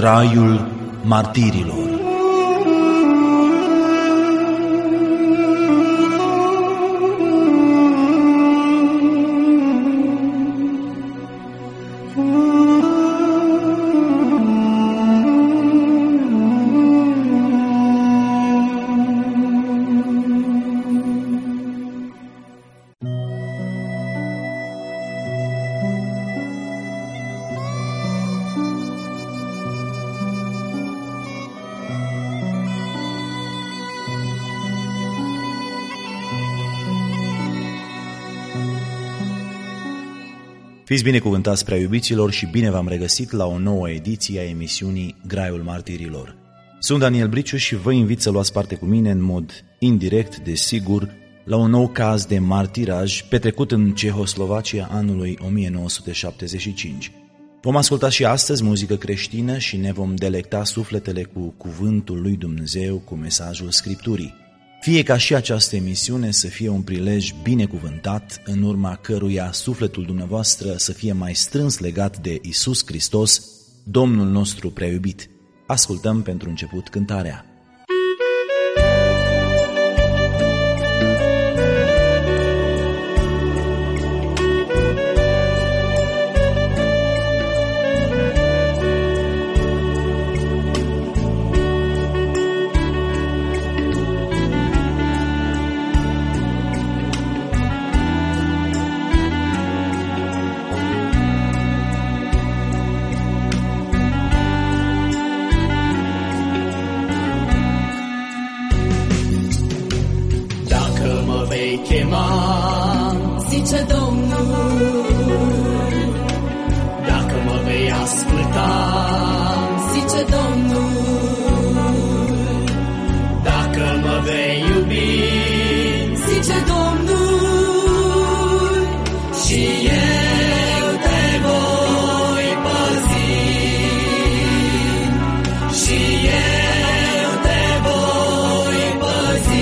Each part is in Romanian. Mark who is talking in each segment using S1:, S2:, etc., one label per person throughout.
S1: Graiul martirilor. Fiți binecuvântați, prea iubiților, și bine v-am regăsit la o nouă ediție a emisiunii Graiul Martirilor. Sunt Daniel Briciu și vă invit să luați parte cu mine în mod indirect, desigur, la un nou caz de martiraj petrecut în Cehoslovacia anului 1975. Vom asculta și astăzi muzică creștină și ne vom delecta sufletele cu cuvântul lui Dumnezeu, cu mesajul Scripturii. Fie ca și această emisiune să fie un prilej binecuvântat, în urma căruia sufletul dumneavoastră să fie mai strâns legat de Iisus Hristos, Domnul nostru prea iubit. Ascultăm pentru început cântarea.
S2: Zice Domnul, dacă mă vei asculta, zice Domnul, dacă mă vei iubi, zice Domnul, și eu te voi păzi, și eu te voi păzi.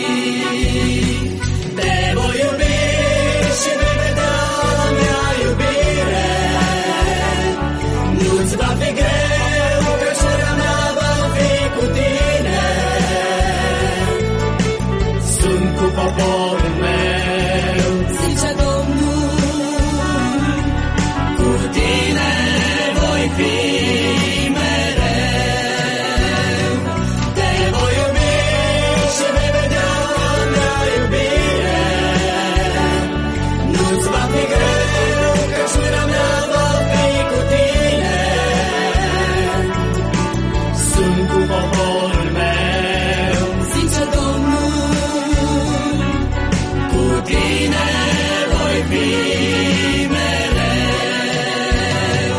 S2: Poporul meu, zice Domnul, cu tine voi fi mereu. Te voi iubi și vei vedea mea iubire. Nu-ți va fi greu, căci mâna mea va fi cu tine. Sunt cu poporul meu, zice Domnul, tine voi fi mereu.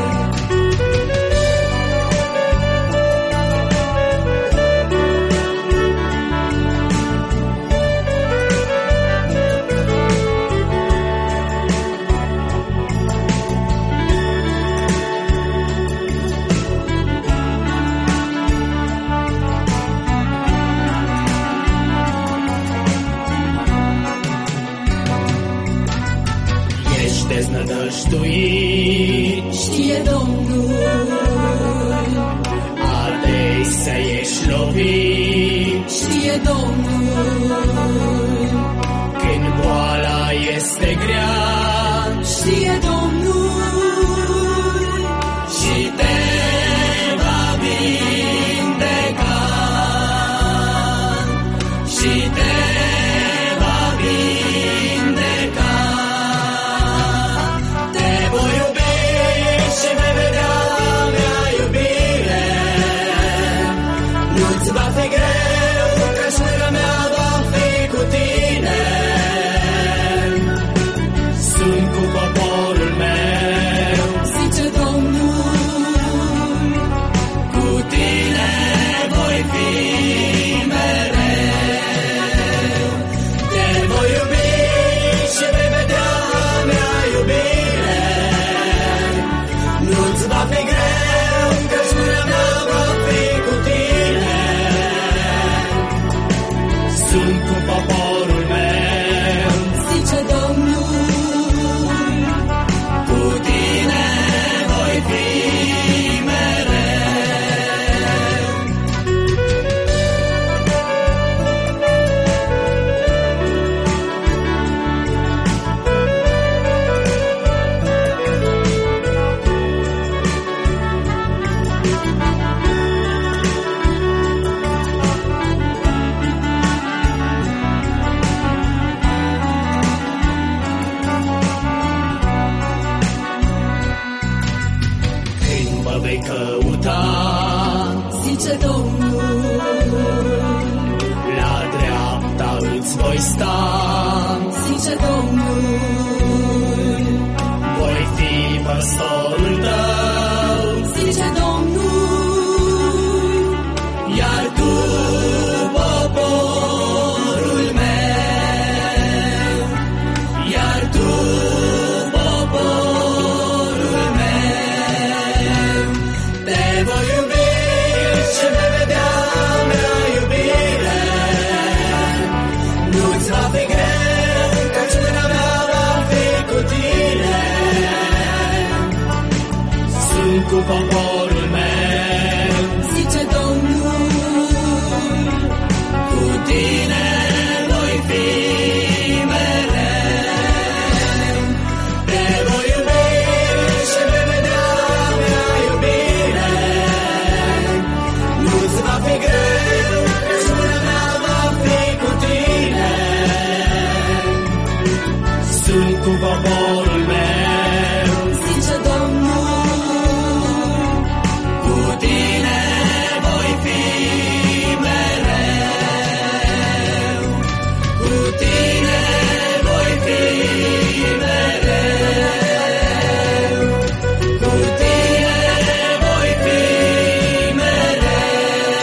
S2: Deznădăjduit, știe Domnul, ardei să ești lovit, știe Domnul, când boala este grea, știe Domnul, și te va vindeca, și te va vindeca. Nu-ți va fi greu, căci mâna mea va fi cu tine. Sunt cu poporul meu. păstorul tău,
S3: zice Domnul,
S2: iar tu, poporul meu, iar tu, poporul meu, te voi iubi și vei vedea mea iubire. Nu-ți va fi greu, căci mâna mea va fi cu tine. Sunt cu poporul meu,
S3: zice Domnul,
S2: cu tine voi fi mereu. Te voi iubi și vei vedea mea iubire. Nu-ți va fi greu, căci mâna mea va fi cu tine. Sunt cu poporul meu,
S3: zice Domnul,
S2: cu tine voi fi mereu. Cu tine voi fi mereu. Cu tine voi fi mereu.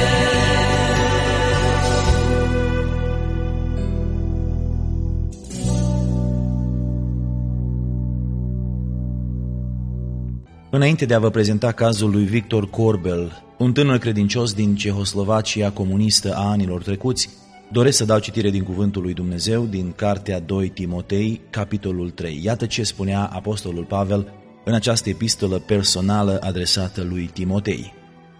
S1: Înainte de a vă prezenta cazul lui Victor Corbel, un tânăr credincios din Cehoslovacia comunistă a anilor trecuți, doresc să dau citire din cuvântul lui Dumnezeu din cartea 2 Timotei, capitolul 3. Iată ce spunea apostolul Pavel în această epistolă personală adresată lui Timotei.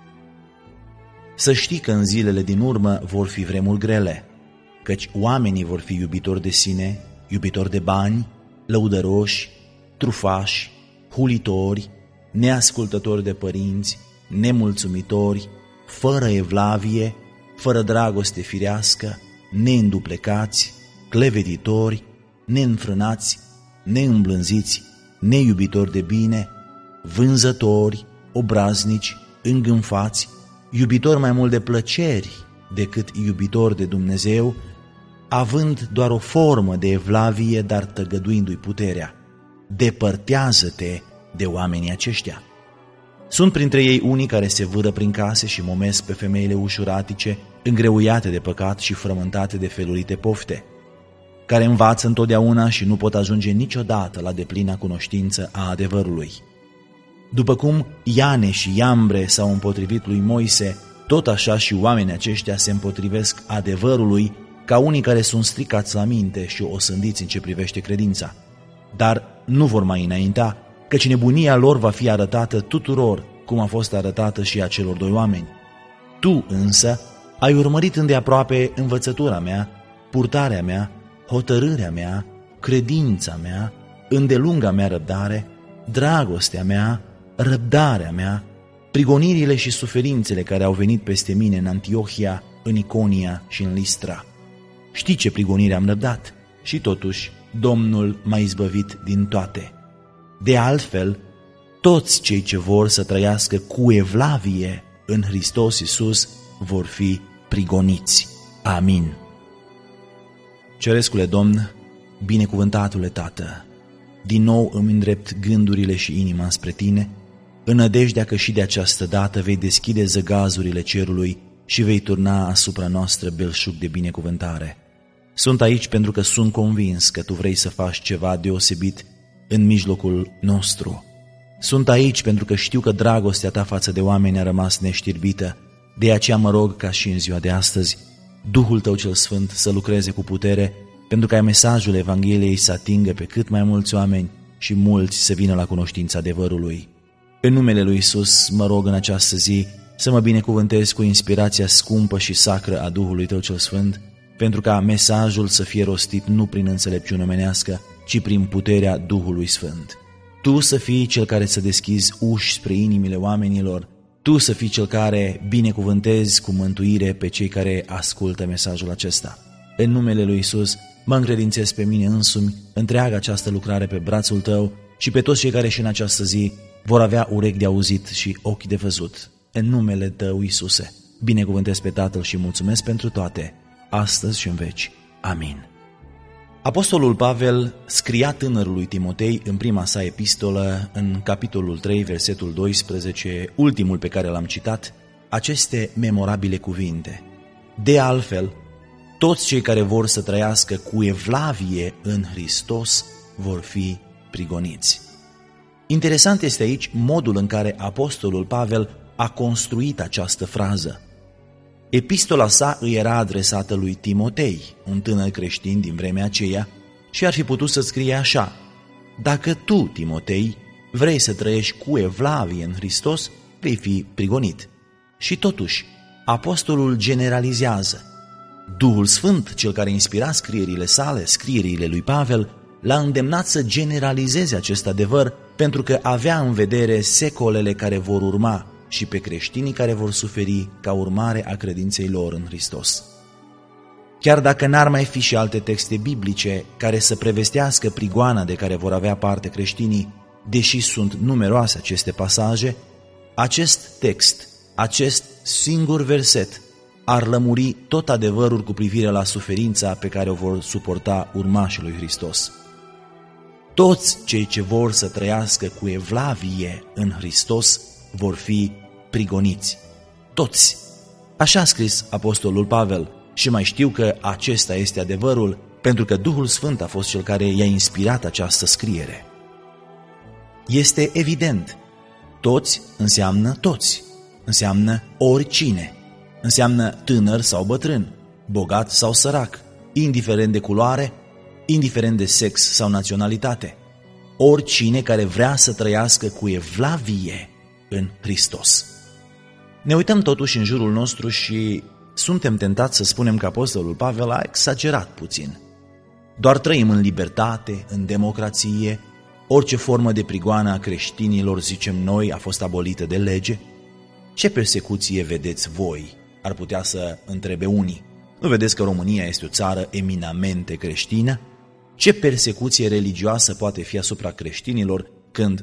S1: Să știi că în zilele din urmă vor fi vremuri grele, căci oamenii vor fi iubitori de sine, iubitori de bani, lăudăroși, trufași, hulitori, neascultători de părinți, nemulțumitori, fără evlavie, fără dragoste firească, neînduplecați, clevetitori, neînfrânați, neîmblânziți, neiubitori de bine, vânzători, obraznici, îngânfați, iubitori mai mult de plăceri decât iubitori de Dumnezeu, având doar o formă de evlavie, dar tăgăduindu-i puterea. Depărtează-te de oamenii aceștia. Sunt printre ei unii care se vâră prin case și momesc pe femeile ușuratice, îngreuiate de păcat și frământate de felurite pofte, care învață întotdeauna și nu pot ajunge niciodată la deplina cunoștință a adevărului. După cum Iane și Iambre s-au împotrivit lui Moise, tot așa și oamenii aceștia se împotrivesc adevărului ca unii care sunt stricați la minte și osândiți în ce privește credința. Dar nu vor mai înainta, căci nebunia lor va fi arătată tuturor, cum a fost arătată și acelor doi oameni. Tu însă ai urmărit îndeaproape învățătura mea, purtarea mea, hotărârea mea, credința mea, îndelunga mea răbdare, dragostea mea, răbdarea mea, prigonirile și suferințele care au venit peste mine în Antiohia, în Iconia și în Listra. Știi ce prigonire am răbdat și totuși Domnul m-a izbăvit din toate. De altfel, toți cei ce vor să trăiască cu evlavie în Hristos Iisus vor fi prigoniți. Amin. Cerescule Domn, binecuvântatule Tată, din nou îmi îndrept gândurile și inima spre Tine, în nădejdea că și de această dată vei deschide zăgazurile cerului și vei turna asupra noastră belșug de binecuvântare. Sunt aici pentru că sunt convins că Tu vrei să faci ceva deosebit în mijlocul nostru. Sunt aici pentru că știu că dragostea Ta față de oameni a rămas neștirbită, de aceea mă rog ca și în ziua de astăzi Duhul Tău cel Sfânt să lucreze cu putere pentru ca mesajul Evangheliei să atingă pe cât mai mulți oameni și mulți să vină la cunoștința adevărului. În numele lui Iisus mă rog în această zi să mă binecuvântezi cu inspirația scumpă și sacră a Duhului Tău cel Sfânt, pentru ca mesajul să fie rostit nu prin înțelepciune omenească, ci prin puterea Duhului Sfânt. Tu să fii cel care să deschizi uși spre inimile oamenilor, Tu să fii cel care binecuvântezi cu mântuire pe cei care ascultă mesajul acesta. În numele lui Iisus mă încredințez pe mine însumi, întreaga această lucrare pe brațul Tău și pe toți cei care și în această zi vor avea urechi de auzit și ochi de văzut. În numele Tău, Iisuse, binecuvântez pe Tatăl și mulțumesc pentru toate, astăzi și în veci. Amin. Apostolul Pavel scria tânărului Timotei în prima sa epistolă, în capitolul 3, versetul 12, ultimul pe care l-am citat, aceste memorabile cuvinte: de altfel, toți cei care vor să trăiască cu evlavie în Hristos vor fi prigoniți. Interesant este aici modul în care apostolul Pavel a construit această frază. Epistola sa îi era adresată lui Timotei, un tânăr creștin din vremea aceea, și ar fi putut să scrie așa: dacă tu, Timotei, vrei să trăiești cu evlavie în Hristos, vei fi prigonit. Și totuși, apostolul generalizează. Duhul Sfânt, cel care inspira scrierile sale, scrierile lui Pavel, l-a îndemnat să generalizeze acest adevăr, pentru că avea în vedere secolele care vor urma și pe creștinii care vor suferi ca urmare a credinței lor în Hristos. Chiar dacă n-ar mai fi și alte texte biblice care să prevestească prigoana de care vor avea parte creștinii, deși sunt numeroase aceste pasaje, acest text, acest singur verset, ar lămuri tot adevărul cu privire la suferința pe care o vor suporta urmașii lui Hristos. Toți cei ce vor să trăiască cu evlavie în Hristos vor fi prigoniți. Toți. Așa a scris apostolul Pavel și mai știu că acesta este adevărul, pentru că Duhul Sfânt a fost cel care i-a inspirat această scriere. Este evident. Toți înseamnă toți. Înseamnă oricine. Înseamnă tânăr sau bătrân, bogat sau sărac, indiferent de culoare, indiferent de sex sau naționalitate. Oricine care vrea să trăiască cu evlavie în Hristos. Ne uităm totuși în jurul nostru și suntem tentați să spunem că apostolul Pavel a exagerat puțin. Doar trăim în libertate, în democrație, orice formă de prigoană a creștinilor, zicem noi, a fost abolită de lege. Ce persecuție vedeți voi? Ar putea să întrebe unii. Nu vedeți că România este o țară eminamente creștină? Ce persecuție religioasă poate fi asupra creștinilor când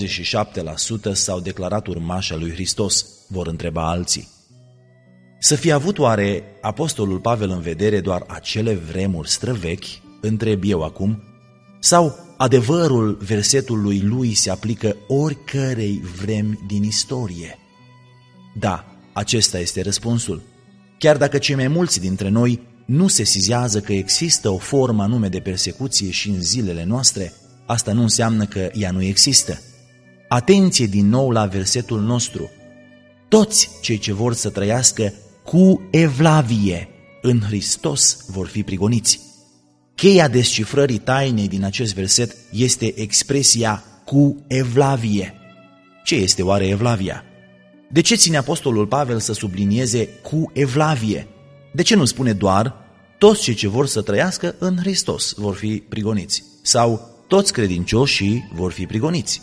S1: 97% s-au declarat urmași al lui Hristos, vor întreba alții. Să fi avut oare apostolul Pavel în vedere doar acele vremuri străvechi, întreb eu acum, sau adevărul versetului lui se aplică oricărei vremi din istorie? Da, acesta este răspunsul. Chiar dacă cei mai mulți dintre noi nu se sesizează că există o formă anume de persecuție și în zilele noastre, asta nu înseamnă că ea nu există. Atenție din nou la versetul nostru. Toți cei ce vor să trăiască cu evlavie în Hristos vor fi prigoniți. Cheia descifrării tainei din acest verset este expresia cu evlavie. Ce este oare evlavia? De ce ține apostolul Pavel să sublinieze cu evlavie? De ce nu spune doar toți cei ce vor să trăiască în Hristos vor fi prigoniți? Sau toți credincioșii vor fi prigoniți?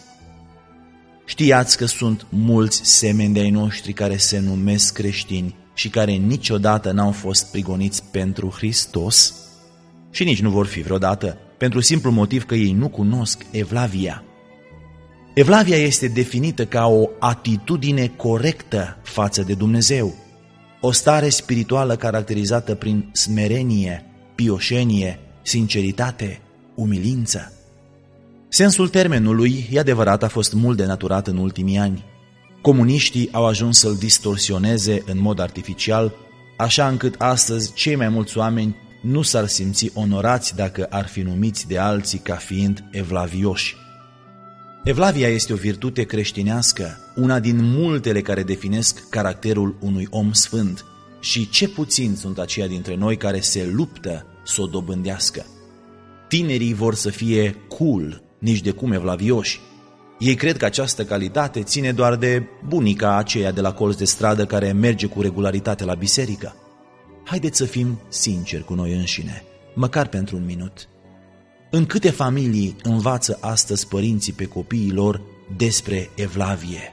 S1: Știați că sunt mulți semeni de ai noștri care se numesc creștini și care niciodată n-au fost prigoniți pentru Hristos? Și nici nu vor fi vreodată, pentru simplu motiv că ei nu cunosc evlavia. Evlavia este definită ca o atitudine corectă față de Dumnezeu, o stare spirituală caracterizată prin smerenie, pioșenie, sinceritate, umilință. Sensul termenului, e adevărat, a fost mult denaturat în ultimii ani. Comuniștii au ajuns să-l distorsioneze în mod artificial, așa încât astăzi cei mai mulți oameni nu s-ar simți onorați dacă ar fi numiți de alții ca fiind evlavioși. Evlavia este o virtute creștinească, una din multele care definesc caracterul unui om sfânt, și ce puțini sunt aceia dintre noi care se luptă să o dobândească. Tinerii vor să fie cool, nici de cum evlavioși. Ei cred că această calitate ține doar de bunica aceea de la colț de stradă care merge cu regularitate la biserică. Haideți să fim sinceri cu noi înșine, măcar pentru un minut. În câte familii învață astăzi părinții pe copiii lor despre evlavie?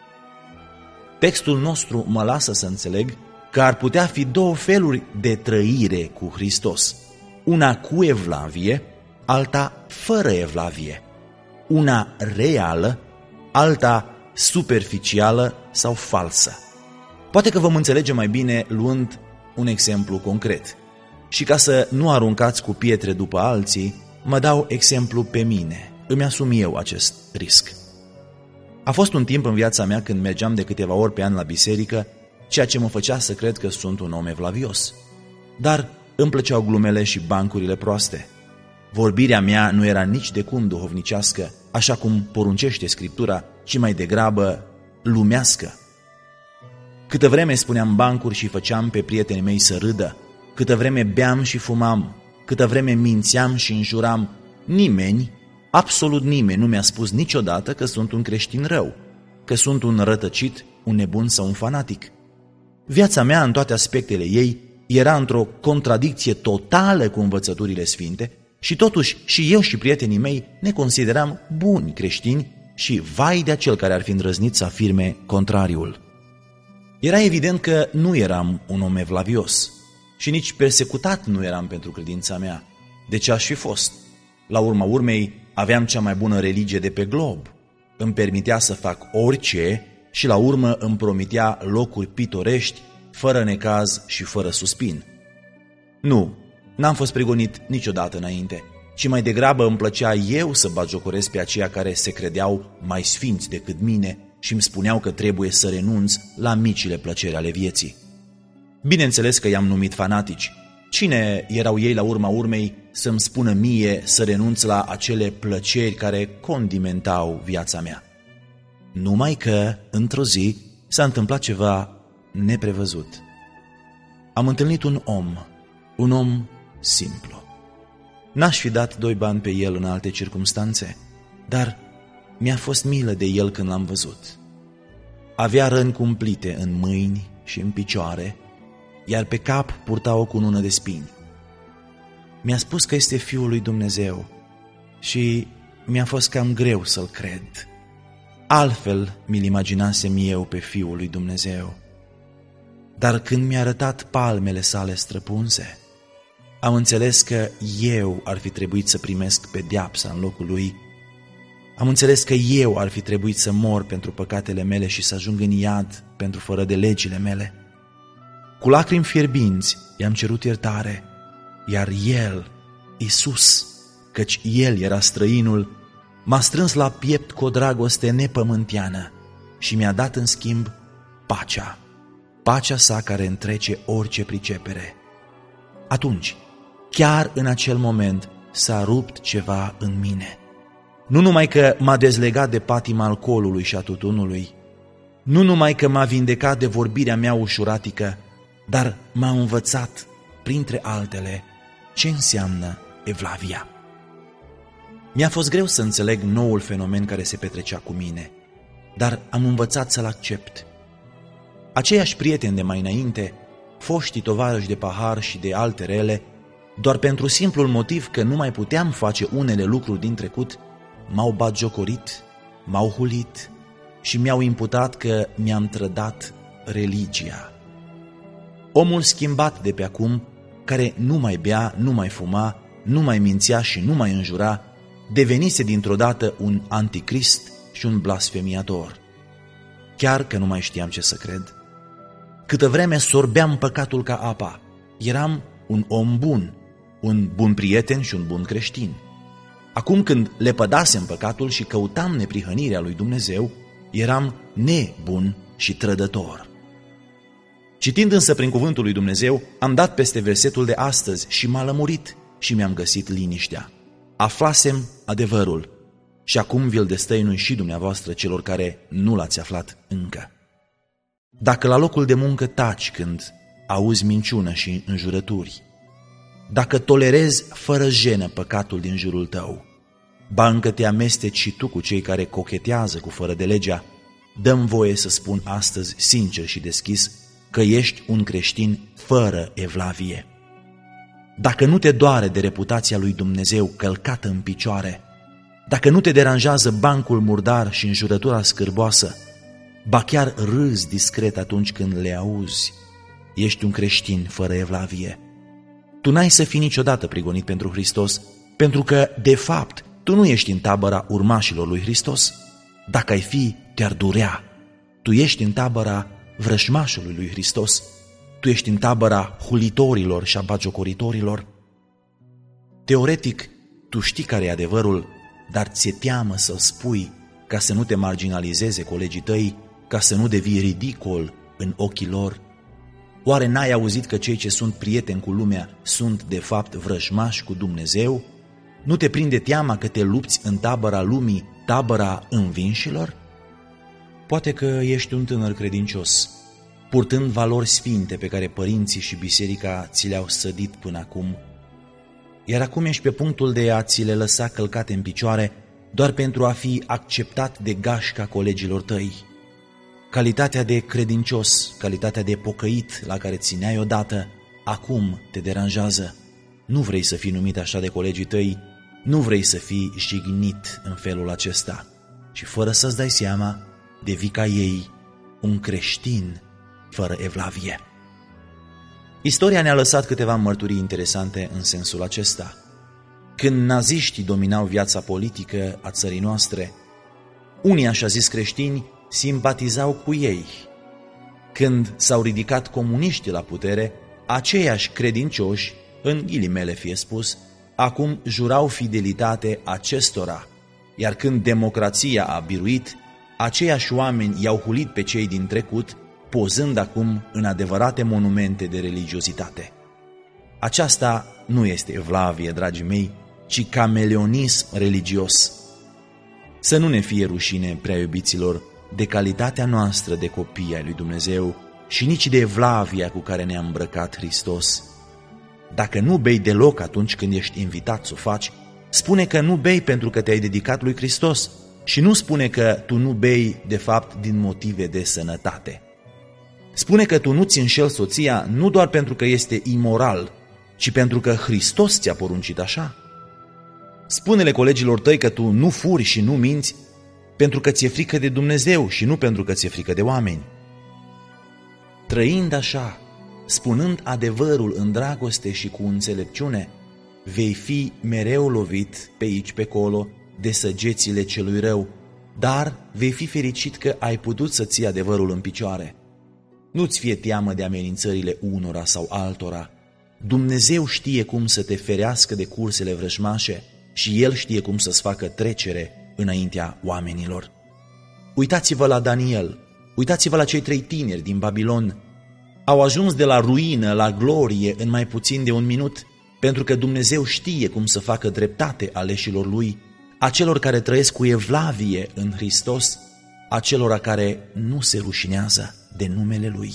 S1: Textul nostru mă lasă să înțeleg că ar putea fi două feluri de trăire cu Hristos. Una cu evlavie, alta fără evlavie. Una reală, alta superficială sau falsă. Poate că vom înțelege mai bine luând un exemplu concret. și ca să nu aruncați cu pietre după alții, mă dau exemplu pe mine, îmi asum eu acest risc. A fost un timp în viața mea când mergeam de câteva ori pe an la biserică, ceea ce mă făcea să cred că sunt un om evlavios. Dar îmi plăceau glumele și bancurile proaste. Vorbirea mea nu era nici de cum duhovnicească, așa cum poruncește Scriptura, ci mai degrabă lumească. Câtă vreme spuneam bancuri și făceam pe prietenii mei să râdă, câtă vreme beam și fumam, câtă vreme mințeam și înjuram, nimeni, absolut nimeni nu mi-a spus niciodată că sunt un creștin rău, că sunt un rătăcit, un nebun sau un fanatic. Viața mea, în toate aspectele ei, era într-o contradicție totală cu învățăturile sfinte și totuși și eu și prietenii mei ne consideram buni creștini și vai de acel care ar fi îndrăznit să afirme contrariul. Era evident că nu eram un om evlavios și nici persecutat nu eram pentru credința mea. De ce aș fi fost? La urma urmei, aveam cea mai bună religie de pe glob. Îmi permitea să fac orice și la urmă îmi promitea locuri pitorești, fără necaz și fără suspin. Nu, n-am fost prigonit niciodată înainte, ci mai degrabă îmi plăcea eu să batjocoresc pe aceia care se credeau mai sfinți decât mine și îmi spuneau că trebuie să renunț la micile plăceri ale vieții. Bineînțeles că i-am numit fanatici. Cine erau ei la urma urmei să-mi spună mie să renunț la acele plăceri care condimentau viața mea? Numai că, într-o zi, s-a întâmplat ceva neprevăzut. Am întâlnit un om simplu. N-aș fi dat 2 bani pe el în alte circumstanțe, dar mi-a fost milă de el când l-am văzut. Avea răni cumplite în mâini și în picioare, iar pe cap purta o cunună de spini. Mi-a spus că este Fiul lui Dumnezeu și mi-a fost cam greu să-l cred. Altfel mi-l imaginasem eu pe Fiul lui Dumnezeu. Dar când mi-a arătat palmele sale străpunse, am înțeles că eu ar fi trebuit să primesc pedeapsa în locul lui. Am înțeles că eu ar fi trebuit să mor pentru păcatele mele și să ajung în iad pentru fără de legile mele. Cu lacrimi fierbinți i-am cerut iertare, iar el, Iisus, căci el era străinul, m-a strâns la piept cu o dragoste nepământeană și mi-a dat în schimb pacea sa care întrece orice pricepere. Atunci, chiar în acel moment, s-a rupt ceva în mine. Nu numai că m-a dezlegat de patima alcoolului și a tutunului, nu numai că m-a vindecat de vorbirea mea ușuratică, dar m-a învățat, printre altele, ce înseamnă evlavia. Mi-a fost greu să înțeleg noul fenomen care se petrecea cu mine, dar am învățat să-l accept. Aceiași prieteni de mai înainte, foștii tovarăși de pahar și de alte rele, doar pentru simplul motiv că nu mai puteam face unele lucruri din trecut, m-au batjocorit, m-au hulit și mi-au imputat că mi-am trădat religia. Omul schimbat de pe acum, care nu mai bea, nu mai fuma, nu mai mințea și nu mai înjura, devenise dintr-o dată un anticrist și un blasfemiator. Chiar că nu mai știam ce să cred. Câtă vreme sorbeam păcatul ca apa, eram un om bun, un bun prieten și un bun creștin. Acum când lepădasem păcatul și căutam neprihănirea lui Dumnezeu, eram nebun și trădător. Citind însă prin cuvântul lui Dumnezeu, am dat peste versetul de astăzi și m-a lămurit și mi-am găsit liniștea. Aflasem adevărul și acum vi-l destăinui și dumneavoastră celor care nu l-ați aflat încă. Dacă la locul de muncă taci când auzi minciună și înjurături, dacă tolerezi fără jenă păcatul din jurul tău, ba încă te amesteci și tu cu cei care cochetează cu fără de legea, dă-mi voie să spun astăzi sincer și deschis că ești un creștin fără evlavie. Dacă nu te doare de reputația lui Dumnezeu călcată în picioare, dacă nu te deranjează bancul murdar și înjurătura scârboasă, ba chiar râzi discret atunci când le auzi, ești un creștin fără evlavie. Tu n-ai să fii niciodată prigonit pentru Hristos, pentru că, de fapt, tu nu ești în tabăra urmașilor lui Hristos. Dacă ai fi, te-ar durea. Tu ești în tabăra vrăjmașului lui Hristos. Tu tu ești în tabăra hulitorilor și a bagiocoritorilor? Teoretic, tu știi care e adevărul, dar ți-e teamă să-l spui ca să nu te marginalizeze colegii tăi, ca să nu devii ridicol în ochii lor? Oare n-ai auzit că cei ce sunt prieteni cu lumea sunt de fapt vrăjmași cu Dumnezeu? Nu te prinde teama că te lupți în tabăra lumii, tabăra învinșilor? Poate că ești un tânăr credincios, purtând valori sfinte pe care părinții și biserica ți le-au sădit până acum, iar acum ești pe punctul de a ți le lăsa călcate în picioare doar pentru a fi acceptat de gașca colegilor tăi. Calitatea de credincios, calitatea de pocăit la care țineai odată, acum te deranjează. Nu vrei să fii numit așa de colegii tăi, nu vrei să fii jignit în felul acesta, ci fără să-ți dai seama, devii ca ei un creștin fără evlavie. Istoria ne-a lăsat câteva mărturii interesante în sensul acesta. Când naziștii dominau viața politică a țării noastre, unii așa zis creștini simpatizau cu ei. Când s-au ridicat comuniștii la putere, aceiași credincioși, în ghilimele fie spus, acum jurau fidelitate acestora, iar când democrația a biruit, aceiași oameni i-au hulit pe cei din trecut, pozând acum în adevărate monumente de religiozitate. Aceasta nu este evlavie, dragii mei, ci cameleonism religios. Să nu ne fie rușine, prea iubiților, de calitatea noastră de copii ai lui Dumnezeu și nici de evlavia cu care ne-a îmbrăcat Hristos. Dacă nu bei deloc atunci când ești invitat să o faci, spune că nu bei pentru că te-ai dedicat lui Hristos și nu spune că tu nu bei de fapt din motive de sănătate. Spune că tu nu-ți înșeli soția nu doar pentru că este imoral, ci pentru că Hristos ți-a poruncit așa. Spune-le colegilor tăi că tu nu furi și nu minți pentru că ți-e frică de Dumnezeu și nu pentru că ți-e frică de oameni. Trăind așa, spunând adevărul în dragoste și cu înțelepciune, vei fi mereu lovit pe aici, pe acolo, de săgețile celui rău, dar vei fi fericit că ai putut să ții adevărul în picioare. Nu-ți fie teamă de amenințările unora sau altora. Dumnezeu știe cum să te ferească de cursele vrăjmașe și El știe cum să-ți facă trecere înaintea oamenilor. Uitați-vă la Daniel, uitați-vă la cei 3 tineri din Babilon. Au ajuns de la ruină la glorie în mai puțin de 1 minut, pentru că Dumnezeu știe cum să facă dreptate aleșilor Lui, acelor care trăiesc cu evlavie în Hristos, acelora care nu se rușinează de numele Lui.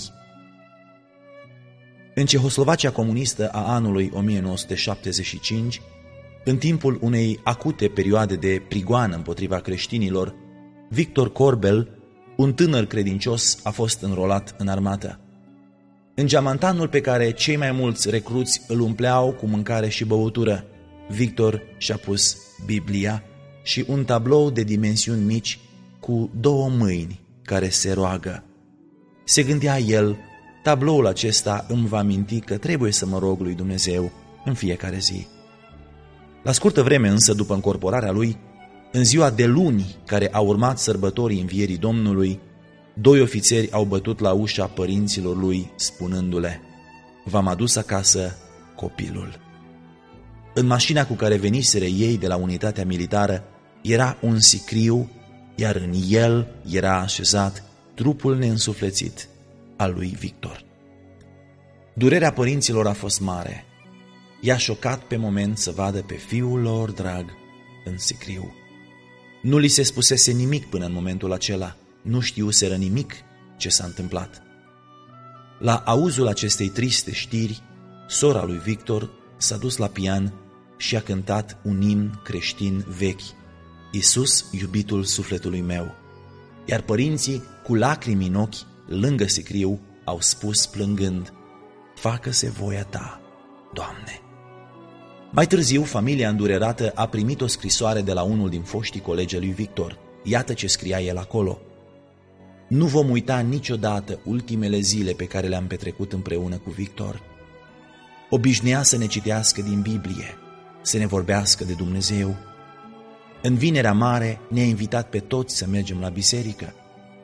S1: În Cehoslovacia comunistă a anului 1975, în timpul unei acute perioade de prigoană împotriva creștinilor, Victor Corbel, un tânăr credincios, a fost înrolat în armată. În geamantanul pe care cei mai mulți recruți îl umpleau cu mâncare și băutură, Victor și-a pus Biblia și un tablou de dimensiuni mici cu 2 mâini care se roagă. Se gândea el, tabloul acesta îmi va aminti că trebuie să mă rog lui Dumnezeu în fiecare zi. La scurtă vreme însă, după încorporarea lui, în ziua de luni care a urmat sărbătorii învierii Domnului, 2 ofițeri au bătut la ușa părinților lui, spunându-le: v-am adus acasă copilul. În mașina cu care veniseră ei de la unitatea militară era un sicriu, iar în el era așezat trupul neînsuflețit al lui Victor. Durerea părinților a fost mare. I-a șocat pe moment să vadă pe fiul lor drag în sicriu. Nu li se spusese nimic până în momentul acela, nu știuseră nimic ce s-a întâmplat. La auzul acestei triste știri, sora lui Victor s-a dus la pian și a cântat un imn creștin vechi, Iisus, iubitul sufletului meu. Iar părinții, cu lacrimi în ochi, lângă sicriu, au spus plângând: facă-se voia ta, Doamne. Mai târziu, familia îndurerată a primit o scrisoare de la unul din foștii colegi lui Victor. Iată ce scria el acolo: nu vom uita niciodată ultimele zile pe care le-am petrecut împreună cu Victor. Obișnuia să ne citească din Biblie, să ne vorbească de Dumnezeu. În Vinerea Mare ne-a invitat pe toți să mergem la biserică.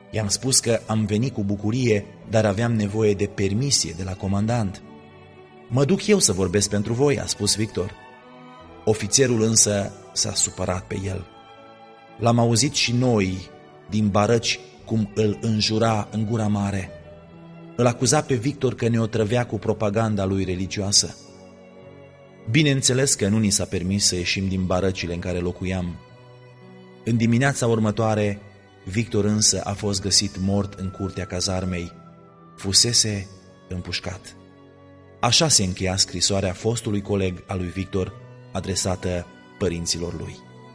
S1: I-am spus că am venit cu bucurie, dar aveam nevoie de permisie de la comandant. Mă duc eu să vorbesc pentru voi, a spus Victor. Ofițerul însă s-a supărat pe el. L-am auzit și noi din barăci cum îl înjura în gura mare. Îl acuza pe Victor că ne otrăvea cu propaganda lui religioasă. Bineînțeles că nu ni s-a permis să ieșim din barăcile în care locuiam. În dimineața următoare, Victor însă a fost găsit mort în curtea cazarmei. Fusese împușcat. Așa se încheia scrisoarea fostului coleg al lui Victor, adresată părinților lui.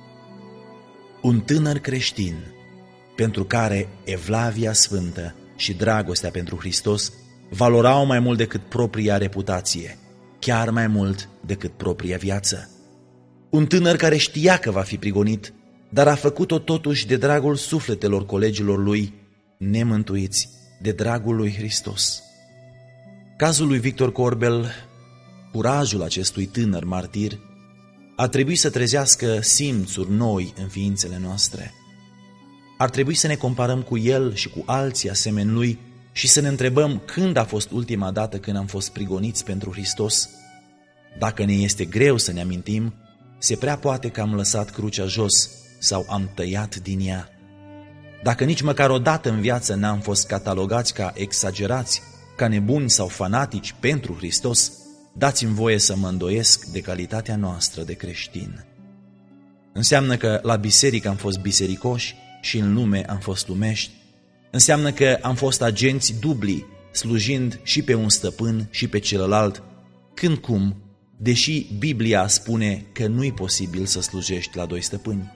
S1: Un tânăr creștin, pentru care evlavia sfântă și dragostea pentru Hristos valorau mai mult decât propria reputație, chiar mai mult decât propria viață. Un tânăr care știa că va fi prigonit, dar a făcut-o totuși de dragul sufletelor colegilor lui, nemântuiți, de dragul lui Hristos. Cazul lui Victor Corbel, curajul acestui tânăr martir, ar trebui să trezească simțuri noi în ființele noastre. Ar trebui să ne comparăm cu el și cu alții asemeni lui și să ne întrebăm când a fost ultima dată când am fost prigoniți pentru Hristos. Dacă ne este greu să ne amintim, se prea poate că am lăsat crucea jos sau am tăiat din ea. Dacă nici măcar o dată în viață n-am fost catalogați ca exagerați, ca nebuni sau fanatici pentru Hristos, dați-mi voie să mă îndoiesc de calitatea noastră de creștin. Înseamnă că la biserică am fost bisericoși și în lume am fost lumești. Înseamnă că am fost agenți dubli, slujind și pe un stăpân și pe celălalt, când cum, deși Biblia spune că nu-i posibil să slujești la doi stăpâni.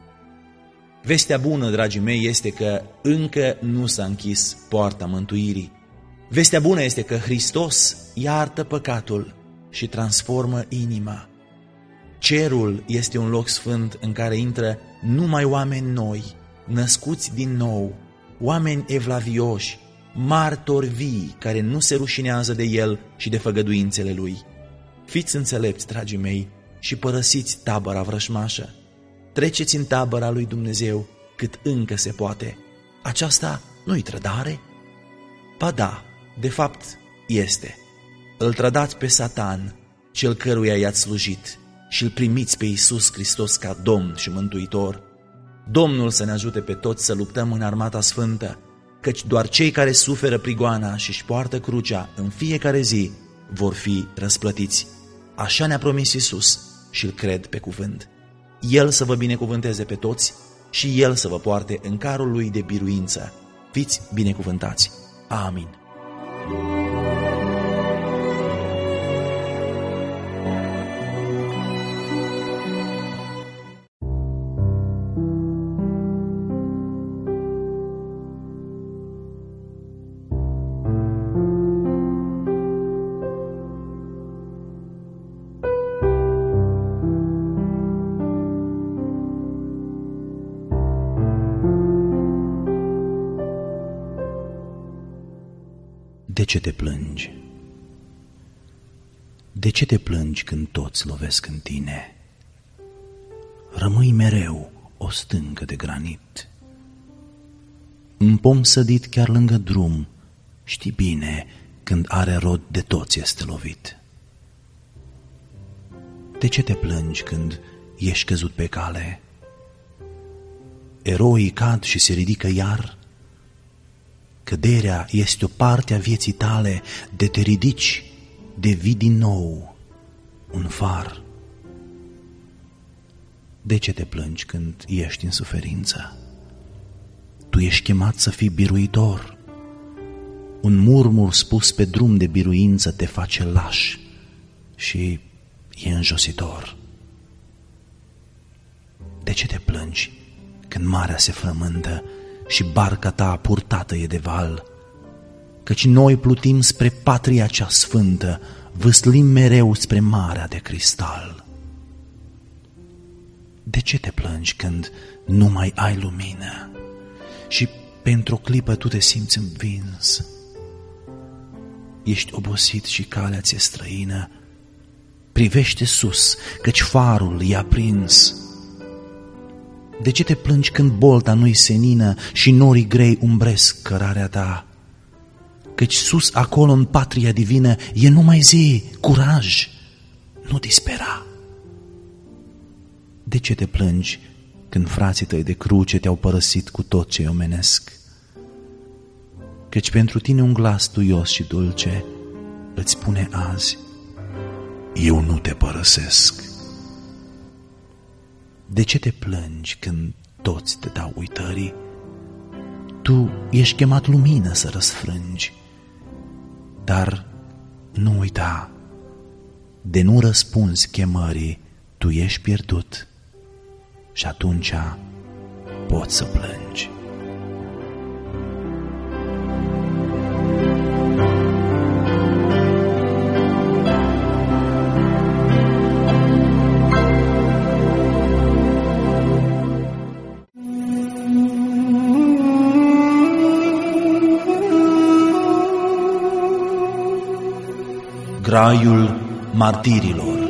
S1: Vestea bună, dragii mei, este că încă nu s-a închis poarta mântuirii. Vestea bună este că Hristos iartă păcatul și transformă inima. Cerul este un loc sfânt în care intră numai oameni noi, născuți din nou, oameni evlavioși, martori vii care nu se rușinează de el și de făgăduințele lui. Fiți înțelepți, dragii mei, și părăsiți tabăra vrășmașă. Treceți în tabăra lui Dumnezeu cât încă se poate. Aceasta nu-i trădare? Ba da, de fapt este. Îl trădați pe Satan, cel căruia i-ați slujit, și îl primiți pe Iisus Hristos ca Domn și Mântuitor. Domnul să ne ajute pe toți să luptăm în armata sfântă, căci doar cei care suferă prigoana și își poartă crucea în fiecare zi vor fi răsplătiți. Așa ne-a promis Iisus și îl cred pe cuvânt. El să vă binecuvânteze pe toți și El să vă poarte în carul Lui de biruință. Fiți binecuvântați. Amin. De ce te plângi? De ce te plângi când toți lovesc în tine? Rămâi mereu o stâncă de granit. Un pom sădit chiar lângă drum, știi bine, când are rod de toți este lovit. De ce te plângi când ești căzut pe cale? Eroii cad și se ridică iar. Căderea este o parte a vieții tale, de te ridici, devii din nou un far. De ce te plângi când ești în suferință? Tu ești chemat să fii biruitor. Un murmur spus pe drum de biruință te face laș și e înjositor. De ce te plângi când marea se frământă și barca ta purtată e de val? Căci noi plutim spre patria cea sfântă, vâslim mereu spre marea de cristal. De ce te plângi când nu mai ai lumină și pentru o clipă tu te simți învins? Ești obosit și calea ți-e străină. Privește sus, căci farul i-a prins. De ce te plângi când bolta nu-i senină și norii grei umbresc cărarea ta? Căci sus acolo în patria divină e numai zi, curaj, nu dispera. De ce te plângi când frații tăi de cruce te-au părăsit cu tot ce-i omenesc? Căci pentru tine un glas tuios și dulce îți spune azi: eu nu te părăsesc. De ce te plângi când toți te dau uitării? Tu ești chemat lumină să răsfrângi, dar nu uita, de nu răspunzi chemării, tu ești pierdut și atunci poți să plângi. Graiul martirilor.